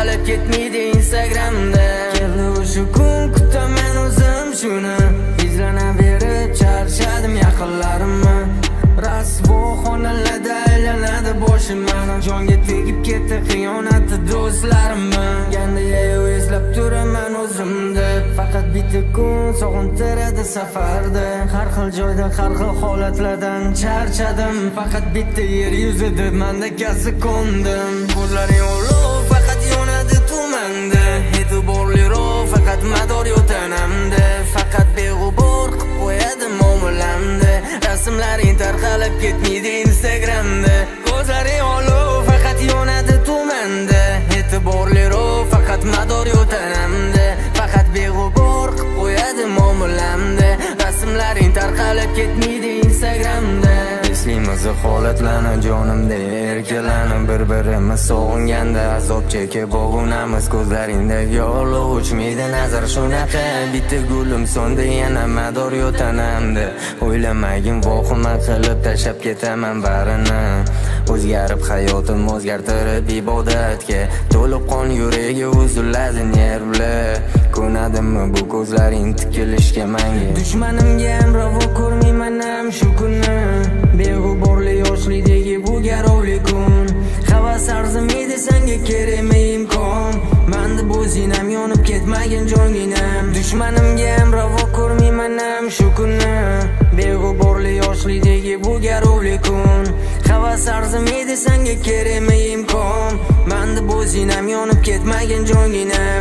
tarqalib ketmaydi Instagramda. Keldi o'sha kun, kutaman o'zim shuni, izlanaverib charchadim yaqinlarimni. Rasvo xonalarda aylanadi boshim mani, jonga tegib ketdi xiyonatli do'stlarimni. Yandayu eslab turaman o'zimni, faqat bitta kun sog'intiradi safarda. Har xil joyda har xil holatlardan charchadim, faqat bitta yer yuzida manda kasi qo'ndim. Ko'zlaring olov faqat yonadi tumanda, e'tiborliroq faqat mador yo'tanamda. Faqat beg'ubor qilib qo'yadi muomalamda, rasmlaring tarqalib ketmaydi Instagramda. Ko'zlaring olov faqat yonadi tumanda, e'tiborliroq faqat mador yo'tanamda. Faqat beg'ubor qilib qo'yadi muomalamda, rasmlaring tarqalib ketmaydi Instagramda. Eslaymiz holatlarni jonimda erkalanib, bir-birimiz sog'inganda azob chekib bo'g'unamiz. Ko'zlaringdagi olov o'chmaydi nazar shunaqa, bitta gulim so'ndi yana mador yo'tanamda. O'ylamagin vohima qilib tashlab ketaman barini, o'zgarib hayotim o'zgartirib ibodatga. To'lib qon yuragi uziladi nervlar, ko'nadimmi bu ko'zlaring tikilishga menga? Dushmanimga ham ravo ko'rmayman ham shu kunni, beg'uborli yoshlikdagi bu garovli kun. Havas arzimaydi senga kerakmi imkon, manda bo'zinam yonib ketmagin jonginam. Dushmanimga ham ravo ko'rmayman ham shu kunni, beg'uborli yoshlikdagi bu garovli kun. Havas arzimaydi senga kerakmi imkon, manda bo'zinam yonib ketmagin jonginam.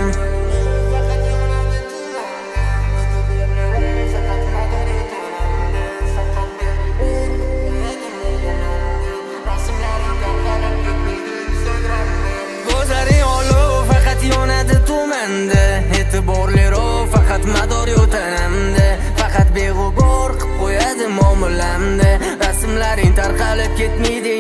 Yonadi tumanda, e'tiborliroq faqat mador yo'tanamda. Faqat beg'ubor qilib qo'yadi muomalamda, rasmlaring tarqalib ketmaydi